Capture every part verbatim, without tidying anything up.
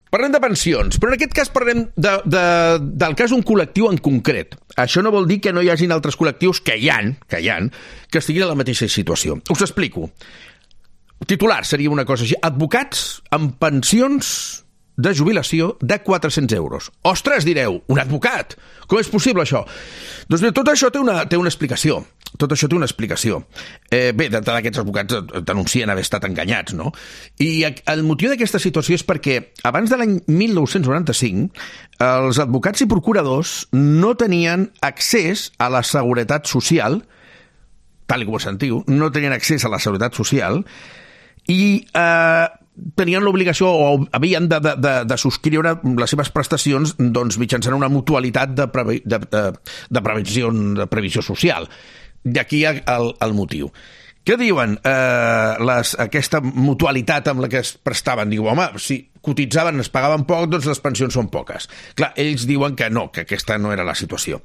Parlem de pensions, però en aquest cas parlem de, de, del cas d'un col·lectiu en concret. Això no vol dir que no hi hagin altres col·lectius, que hi ha, que hi ha, que estiguin en la mateixa situació. Us explico. Titular seria una cosa així. Advocats amb pensions de jubilació de quatre-cents euros. Ostres, direu, un advocat! Com és possible això? Doncs bé, tot això té una, té una explicació. Tot això té una explicació. Eh, bé, d'entrada aquests advocats denuncien haver estat enganyats, no? I el motiu d'aquesta situació és perquè abans de l'any mil nou-cents noranta-cinc els advocats i procuradors no tenien accés a la seguretat social, tal com ho sentiu, no tenien accés a la seguretat social i eh, tenien l'obligació o havien de, de, de, de subscriure les seves prestacions doncs, mitjançant una mutualitat de, previ, de, de, de, previsió, de previsió social. D'aquí el, el motiu. Què diuen eh, les, aquesta mutualitat amb la que es prestaven? Diu, home, si cotitzaven, es pagaven poc, doncs les pensions són poques. Clar, ells diuen que no, que aquesta no era la situació.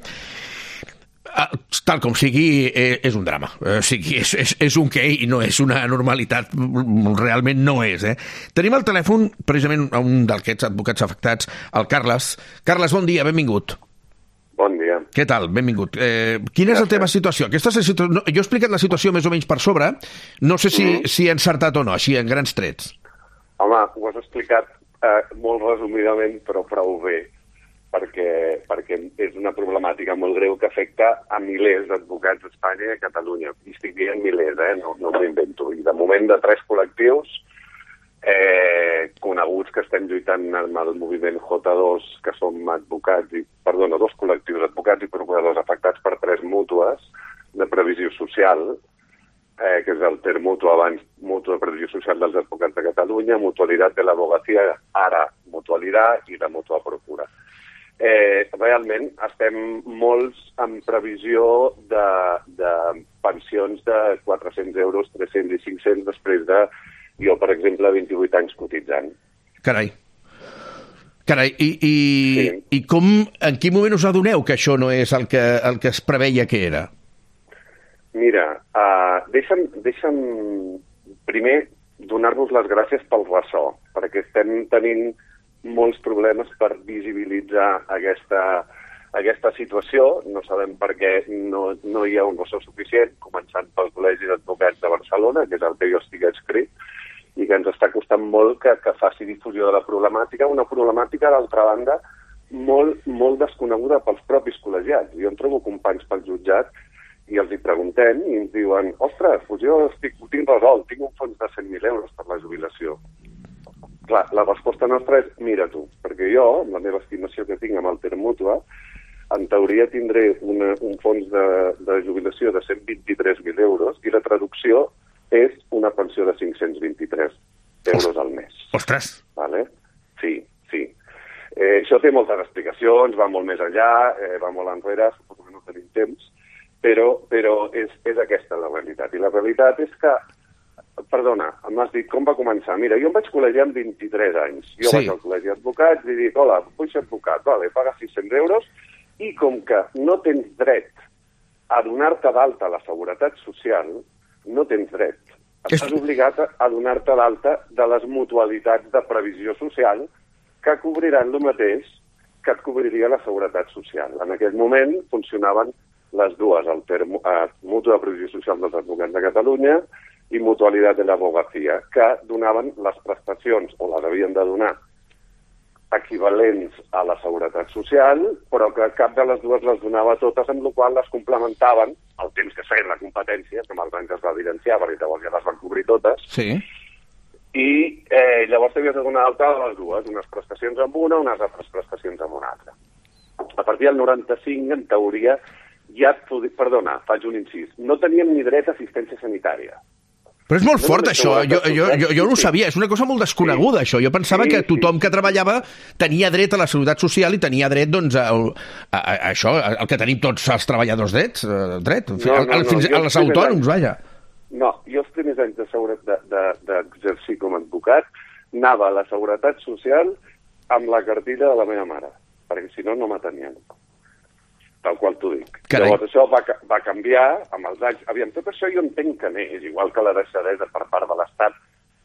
Tal com sigui, és un drama. O sigui, és, és, és un què i no és una normalitat. Realment no és. Eh? Tenim al telèfon, precisament, un d'aquests advocats afectats, el Carles. Carles, bon dia, benvingut. Bon dia. Què tal? Benvingut. Eh, quina és la teva situació? Aquesta és la situ... no, jo he explicat la situació més o menys per sobre. No sé si, mm. si he encertat o no, així, en grans trets. Home, ho has explicat eh, molt resumidament, però prou bé, perquè, perquè és una problemàtica molt greu que afecta a milers d'advocats d'Espanya i a Catalunya. I estic dient milers, eh? No, no m'ho invento. I de moment de tres col·lectius eh, coneguts que estem lluitant amb el moviment J dos, que som advocats, i, perdona, dos col·lectius, advocats i procuradors afectats per tres mútues de previsió social, eh, que és el Ter Mutu abans, Mutu de Previsió Social dels Advocats de Catalunya, Mutualitat de l'Abogacía, ara Mutualitat i la Mutua Procura. Eh, realment estem molts en previsió de, de pensions de quatre-cents euros, tres-cents i cinc-cents després de, jo, per exemple, vint-i-vuit anys cotitzant. Carai. Carai, i, i, sí. i com, en quin moment us adoneu que això no és el que, el que es preveia que era? Mira, uh, deixa'm, deixa'm primer donar-vos les gràcies pel ressò, perquè estem tenint molts problemes per visibilitzar aquesta, aquesta situació. No sabem per què no, no hi ha un ressò suficient, començant pel Col·legi d'Advocats de Barcelona, que és el que jo estic escrit, i que ens està costant molt que, que faci difusió de la problemàtica, una problemàtica, d'altra banda, molt, molt desconeguda pels propis col·legiats. Jo em trobo companys pel jutjat i els hi preguntem i ens diuen, ostres, doncs jo estic, ho tinc resolt, tinc un fons de cent mil euros per la jubilació. Clar, la resposta nostra és, mira tu, perquè jo, amb la meva estimació que tinc amb el Ter Mutua, en teoria tindré una, un fons de, de jubilació de cent vint-i-tres mil euros i la traducció és una pensió de cinc-cents vint-i-tres euros al mes. Ostres! Vale? Sí, sí. Eh, això té moltes explicacions, va molt més enllà, eh, va molt enrere, suposo que no tenim temps, però, però és, és aquesta la realitat. I la realitat és que, perdona, m'has dit com va començar. Mira, jo em vaig col·legiar amb vint-i-tres anys. Jo sí. vaig al col·legi d'advocats i dic, hola, vull ser advocat, vale, paga sis-cents euros, i com que no tens dret a donar-te d'alta a la seguretat social, no tens dret. Estàs obligat a donar-te d'alta de les mutualitats de previsió social que cobriran el mateix que et cobriria la seguretat social. En aquell moment funcionaven les dues, el termo, eh, Mutu de Previsió Social dels Advocats de Catalunya i Mutualitat de l'Abogacía, que donaven les prestacions, o les havien de donar, equivalents a la seguretat social, però que cap de les dues les donava totes, amb la qual les complementaven el temps que feien la competència, que amb els anys es va evidenciar, perquè llavors ja les van cobrir totes, sí. i eh, llavors t'havies de donar alta de les dues, unes prestacions amb una, unes altres prestacions amb una altra. A partir del noranta-cinc, en teoria, ja, perdona, faig un incís, no teníem ni dret a assistència sanitària. Però és molt no fort, això. Jo, jo, jo, jo no ho sabia. És una cosa molt desconeguda, sí. això. Jo pensava sí, que tothom sí. que treballava tenia dret a la seguretat social i tenia dret, doncs, a, a, a això, el que tenim tots els treballadors drets, dret, no, no, no, fins no, als autònoms, vaja. No, jo els primers anys d'exercir de, de, de, com a advocat anava a la seguretat social amb la cartilla de la meva mare, perquè si no, no m'atenien. Tal qual t'ho dic. Carai. Llavors això va, va canviar amb els anys. Aviam, tot això jo entenc que n'és, igual que la deixadesa per part de l'Estat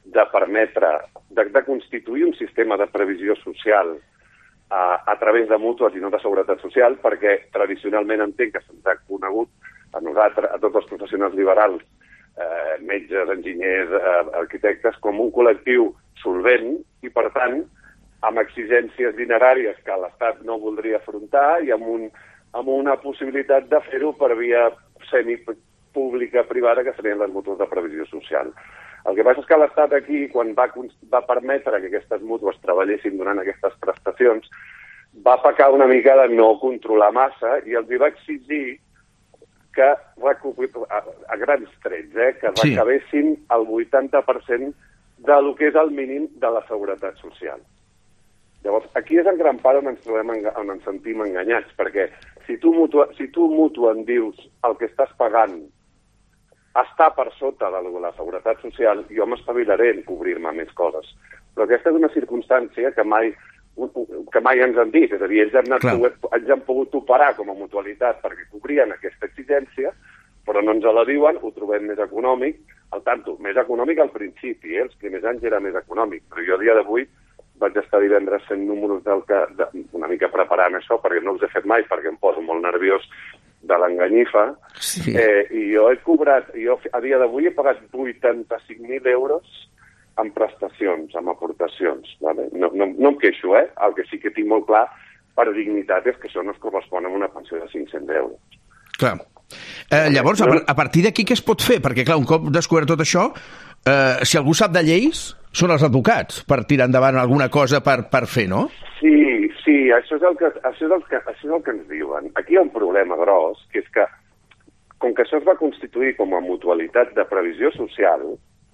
de permetre, de, de constituir un sistema de previsió social a, a través de mútues i no de seguretat social, perquè tradicionalment entenc que se'ns ha conegut a nosaltres, a tots els professionals liberals, eh, metges, enginyers, eh, arquitectes, com un col·lectiu solvent i, per tant, amb exigències dineràries que l'Estat no voldria afrontar i amb, un, amb una possibilitat de fer-ho per via semipública privada, que serien les mútues de previsió social. El que passa és que l'Estat aquí, quan va, va permetre que aquestes mútues treballessin donant aquestes prestacions, va pecar una mica de no controlar massa i els va exigir que, a, a grans trets, eh, que sí. recabessin el vuitanta per cent del que és el mínim de la seguretat social. Llavors, aquí és en gran part on ens trobem, on ens sentim enganyats, perquè si tu, mutua, si tu mutu en dius el que estàs pagant està per sota de la seguretat social, jo m'espavilaré en cobrir-me més coses. Però aquesta és una circumstància que mai, que mai ens han dit. És a dir, ells han, anat, ells han pogut operar com a mutualitat perquè cobrien aquesta exigència, però no ens la diuen, ho trobem més econòmic. Al tanto, més econòmic al principi, eh? Els primers anys era més econòmic, però jo a dia d'avui vaig estar divendres fent números del que, de, una mica preparant això, perquè no els he fet mai, perquè em poso molt nerviós de l'enganyifa, sí. eh, i jo he cobrat, jo a dia d'avui he pagat vuitanta-cinc mil euros en prestacions, en aportacions. Vale? No, no, no em queixo, eh? El que sí que tinc molt clar, per dignitat, és que això no es correspon a una pensió de cinc-cents euros. Clar. Eh, llavors, a, a partir d'aquí què es pot fer? Perquè, clar, un cop descobert tot això, eh, si algú sap de lleis, són els advocats per tirar endavant alguna cosa per, per fer, no? Sí, sí, això és, el que, això, és el que, això és el que ens diuen. Aquí hi ha un problema gros, que és que, com que això es va constituir com a mutualitat de previsió social,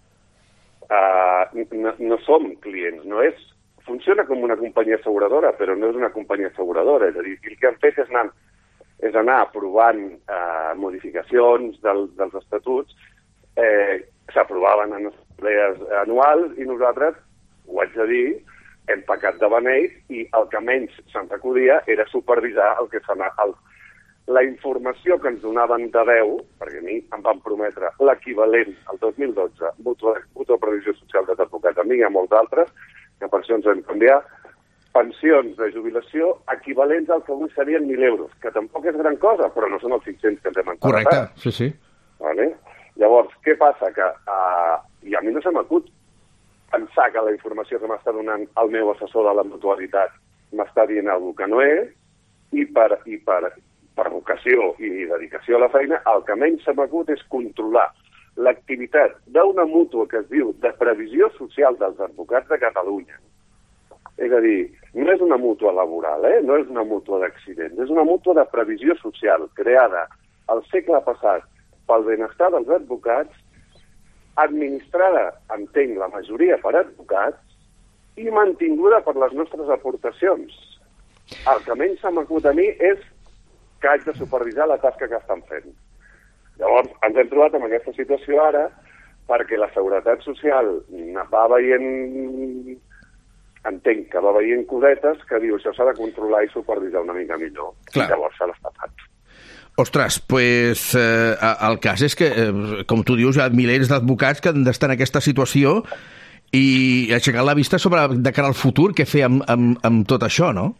eh, no, no som clients, no és... Funciona com una companyia asseguradora, però no és una companyia asseguradora. És a dir, el que han fet és anar, és anar aprovant eh, modificacions del, dels estatuts, eh, s'aprovaven en assemblees anuals i nosaltres, ho haig de dir, hem pecat de beneït i el que menys se'ns acudia era supervisar el que s'ha anat... El, la informació que ens donaven de veu, perquè a mi em van prometre l'equivalent al dos mil dotze, mútua de previsió social dels advocats, a mi i a molts altres, que per això ens vam canviar, pensions de jubilació equivalents al que avui serien mil euros, que tampoc és gran cosa, però no són els cinc-cents que ens hem encarregat. Correcte, sí, sí. Vale? Llavors, què passa? Que uh, i a mi no se m'acut pensar que la informació que m'està donant el meu assessor de la mutualitat m'està dient alguna que no és, i per, i per, per vocació i dedicació a la feina, el que menys se m'acut és controlar l'activitat d'una mútua que es diu de previsió social dels advocats de Catalunya. És a dir, no és una mútua laboral, eh? No és una mútua d'accidents, és una mútua de previsió social creada al segle passat pel benestar dels advocats, administrada, entenc, la majoria per advocats, i mantinguda per les nostres aportacions. El que menys se m'acut a mi és que haig de supervisar la tasca que estan fent. Llavors, ens hem trobat en aquesta situació ara perquè la Seguretat Social va veient, entenc que va veient cosetes que diu això s'ha de controlar i supervisar una mica millor. Clar. I llavors s'ha destapat. Ostres, pues, eh, el cas és que, eh, com tu dius, hi ha milers d'advocats que han d'estar en aquesta situació i aixecar la vista sobre de cara al futur, què fer amb, amb, amb tot això, no?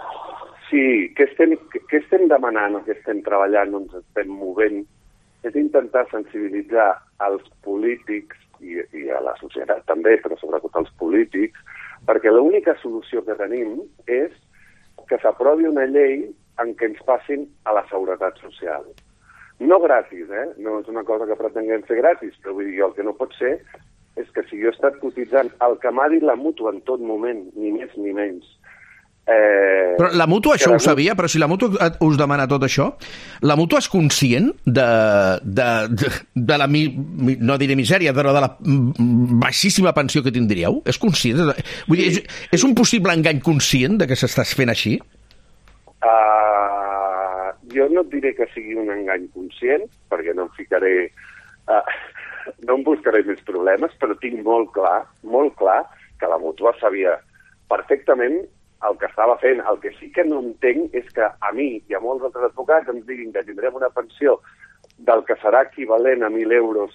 Sí, què estem, què estem demanant, què estem treballant, on ens estem movent, és intentar sensibilitzar als polítics i, i a la societat també, però sobretot als polítics, perquè l'única solució que tenim és que s'aprovi una llei en què ens passin a la seguretat social. No gratis, eh? No és una cosa que pretenguem fer gratis, però vull dir, el que no pot ser és que si jo he estat cotitzant el que m'ha dit la mútua en tot moment, ni més ni menys. Eh, però la mútua això ho sabia, però si la mútua us demana tot això, la mútua és conscient de, de, de, de la, no diré misèria, però de la baixíssima pensió que tindríeu? És conscient? Vull dir, és, és un possible engany conscient de que s'estàs fent així? Uh, jo no et diré que sigui un engany conscient, perquè no em ficaré... Uh, no em buscaré més problemes, però tinc molt clar, molt clar, que la mútua sabia perfectament el que estava fent. El que sí que no entenc és que a mi i a molts altres advocats ens diguin que tindrem una pensió del que serà equivalent a mil euros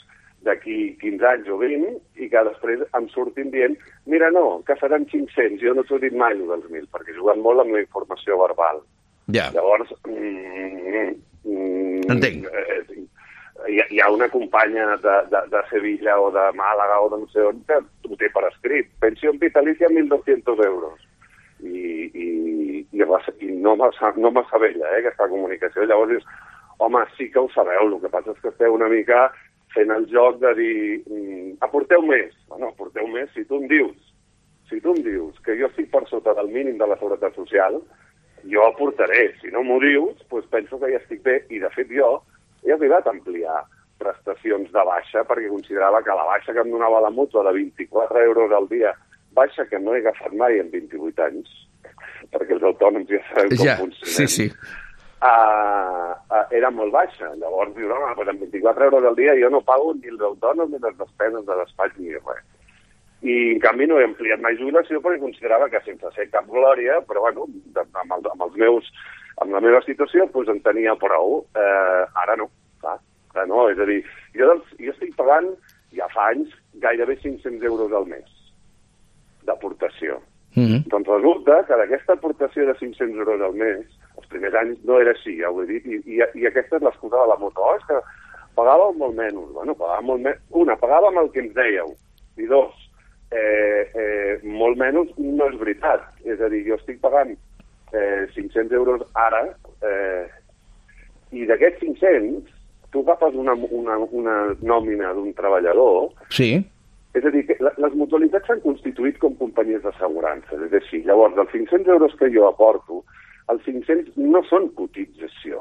d'aquí quinze anys o vint, i que després em surtin dient mira, no, que seran cinc-cents, jo no t'ho he dit mai dels mil, perquè juguen molt amb la informació verbal. Ja. Llavors, mm, mm, entenc. Eh, hi, ha, hi ha una companya de, de, de Sevilla o de Màlaga o de no sé on que ho té per escrit. Pensió vitalicia mil dos-cents euros. I, i, i, i no m'assabella, eh, aquesta comunicació. Llavors dius, home, sí que ho sabeu, el que passa és que esteu una mica fent el joc de dir mm, aporteu més. Bueno, aporteu més si tu em dius, si tu em dius que jo estic per sota del mínim de la Seguretat Social, jo aportaré. Si no m'ho dius, doncs penso que ja estic bé. I, de fet, jo he arribat a ampliar prestacions de baixa perquè considerava que la baixa que em donava la mútua de vint-i-quatre euros al dia, baixa que no he agafat mai en vint-i-vuit anys, perquè els autònoms ja sabem com ja, funcionen. Sí, sí. Uh, uh, era molt baixa. Llavors, dius, home, però amb vint-i-quatre euros al dia jo no pago ni els autònoms ni les despeses de despatx ni res. I, en canvi, no he ampliat mai jubilació perquè considerava que sense ser cap glòria, però, bueno, amb, el, amb els meus, amb la meva situació, doncs en tenia prou. Uh, ara no, clar, ara no. És a dir, jo, doncs, jo estic pagant, ja fa anys, gairebé cinc-cents euros al mes d'aportació. Mm-hmm. Doncs resulta que d'aquesta aportació de cinc-cents euros al mes, els primers anys no era així, ja ho he dit, i, i, i aquesta és l'excusa de la moto. Oh, és que pagàveu molt menys. Bueno, pagàvem molt menys. Una, pagàvem el que ens dèieu. I dos, eh, eh, molt menys no és veritat. És a dir, jo estic pagant eh, cinc-cents euros ara, eh, i d'aquests cinc-cents, tu agafes una, una, una nòmina d'un treballador. Sí. És a dir, que les mutualitats s'han constituït com companyies d'assegurança. És així. Llavors, els cinc-cents euros que jo aporto, els cinc-cents no són cotització.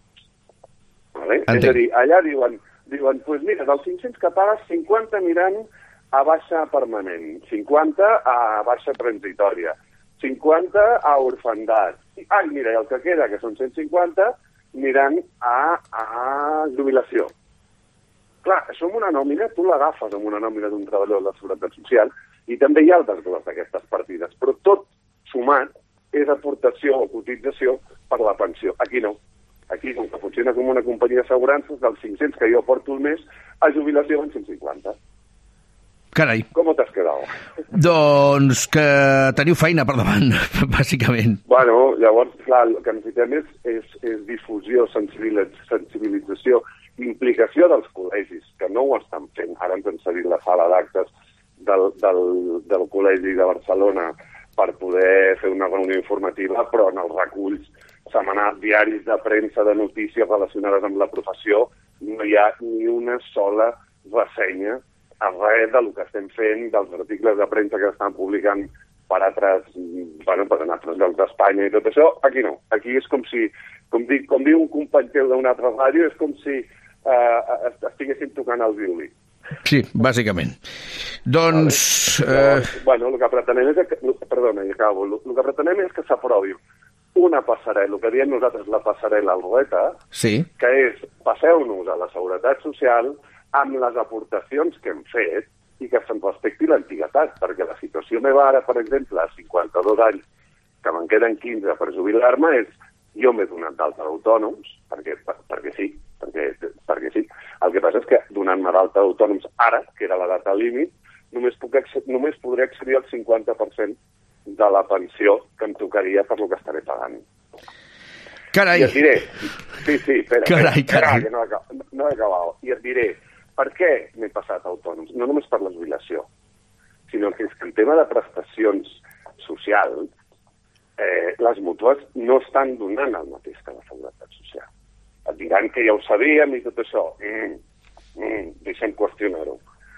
Vale? És a dir, allà diuen, diuen pues mira, dels cinc-cents que pagues, cinquanta mirant a baixa permanent, cinquanta a baixa transitòria, cinquanta a orfandat. Ai, mira, el que queda, que són cent cinquanta, mirant a, a jubilació. Clar, això amb una nòmina, tu l'agafes amb una nòmina d'un treballador de la Seguretat Social i també hi ha altres dues d'aquestes partides, però tot sumat és aportació o cotització per la pensió. Aquí no. Aquí, com que funciona com una companyia d'assegurances, dels cinc-cents que jo porto el mes, a jubilació van cent cinquanta. Carai. Com t'has quedat? Doncs que teniu feina per davant, bàsicament. Bueno, llavors, clar, el que necessitem és, és, és difusió, sensibilització, implicació dels col·legis, que no ho estan fent. Ara ens han cedit la sala d'actes del, del, del Col·legi de Barcelona per poder fer una reunió informativa, però en els reculls setmanals, diaris de premsa, de notícies relacionades amb la professió, no hi ha ni una sola ressenya a res del que estem fent, dels articles de premsa que estan publicant per altres, bueno, per altres llocs d'Espanya i tot això. Aquí no. Aquí és com si, com, di, com diu un company teu d'una altra ràdio, és com si eh, estiguéssim tocant el violí. Sí, bàsicament. Doncs... Vale. Llavors, eh... bueno, el que pretenem és... Que, perdona, ja acabo. El, el que pretenem és que s'aprovi una passarel·la, el que diem nosaltres la passarel·la al Rueta, sí. Que és passeu-nos a la Seguretat Social amb les aportacions que hem fet i que se'n respecti l'antiguitat, perquè la situació meva ara, per exemple, a cinquanta-dos anys, que me'n queden quinze per jubilar-me, és jo m'he donat d'alta d'autònoms, perquè, per, perquè sí, perquè, perquè sí. El que passa és que donant-me d'alta d'autònoms ara, que era la data límit, només, puc només podré accedir al cinquanta per cent de la pensió que em tocaria per lo que estaré pagant. Carai! I et diré... Sí, sí, espera, carai, espera, carai. que no he, no he acabat. I et diré per què m'he passat a autònoms. No només per la jubilació, sinó que és que en tema de prestacions socials, eh, les mútues no estan donant el mateix que la Seguretat Social. Et diran que ja ho sabíem i tot això. Mm, mm, deixem qüestionar-ho.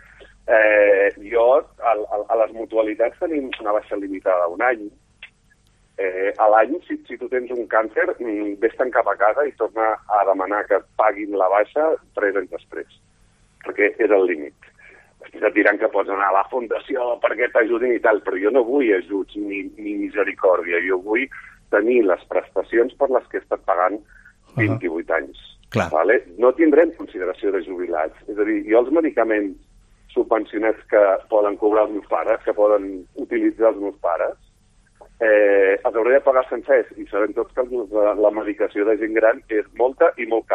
Eh, jo, a, a, a les mutualitats tenim una baixa limitada d'un any. Eh, a l'any, si, si tu tens un càncer, mm, vés-te'n cap a casa i torna a demanar que et paguin la baixa tres anys després, perquè és el límit. Després et diran que pots anar a la fundació perquè t'ajudin i tal, però jo no vull ajuts ni, ni misericòrdia, jo vull tenir les prestacions per les que he estat pagant vint-i-vuit uh-huh. anys. Clar. Vale? No tindrem consideració de jubilats. És a dir, jo els medicaments subvencionats que poden cobrar els meus pares, que poden utilitzar els meus pares, eh, els hauré de pagar sencers, i sabem tots que la, la medicació de gent gran és molta i molt cara.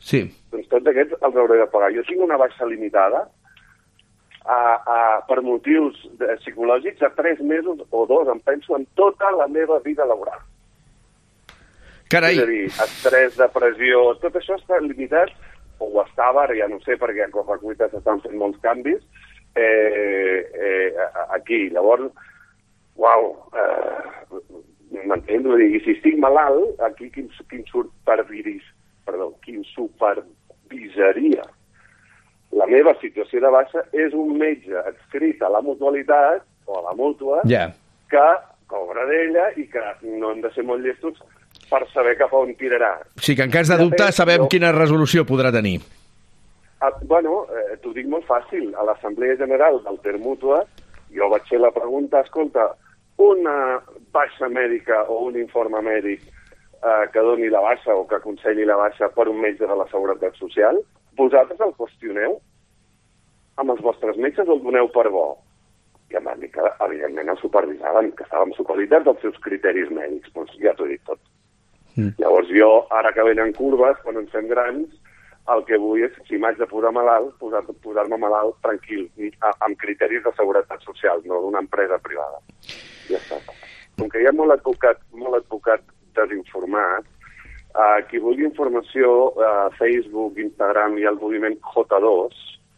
Sí. Doncs tots aquests els hauré de pagar. Jo tinc una baixa limitada a, a, per motius de, psicològics a tres mesos o dos, em penso, en tota la meva vida laboral. Carai. És a dir, estrès, depressió, tot això està limitat, o ho estava, ara ja no sé, perquè a Correcuita s'estan fent molts canvis, eh, eh, aquí. Llavors, uau, eh, m'entens? I si estic malalt, aquí qui, qui em superviris, perdó, qui em supervisaria la meva situació de baixa és un metge adscrit a la mutualitat o a la mútua yeah. que cobra d'ella i que no hem de ser molt llestos per saber cap a on tirarà. Sí, que en cas de dubte sabem jo... quina resolució podrà tenir. Ah, bueno, eh, t'ho dic molt fàcil. A l'Assemblea General d'Alter Mútua jo vaig fer la pregunta, escolta, una baixa mèdica o un informe mèdic eh, que doni la baixa o que aconselli la baixa per un metge de la Seguretat Social, vosaltres el qüestioneu amb els vostres metges o el doneu per bo? I em van dir que, evidentment, el supervisaven, que estàvem supeditats als seus criteris mèdics. Doncs ja t'ho he dit tot. Mm. Llavors jo, ara que venen curves, quan ens fem grans, el que vull és, si m'haig de posar malalt, posar, posar-me malalt tranquil, amb criteris de seguretat social, no d'una empresa privada. Ja està. Com que hi ha molt advocat, molt advocat desinformat, uh, qui vulgui informació, uh, Facebook, Instagram i el moviment J dos,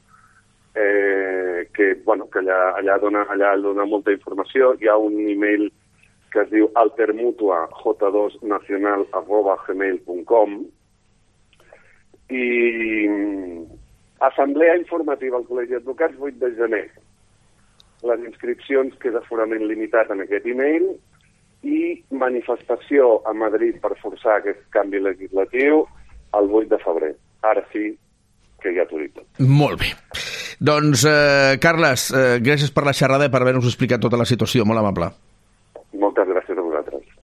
eh, que, bueno, que allà, allà, dona, allà dona molta informació, hi ha un email que es diu altermutua j dos nacional arroba gmail punt com i assemblea informativa al Col·legi d'Advocats vuit de gener. Les inscripcions, que és aforament limitat en aquest email, i manifestació a Madrid per forçar aquest canvi legislatiu el vuit de febrer. Ara sí que ja t'ho dic tot. Molt bé. Doncs, eh, Carles, eh, gràcies per la xerrada i per haver-nos explicat tota la situació. Molt amable. Moltes gràcies.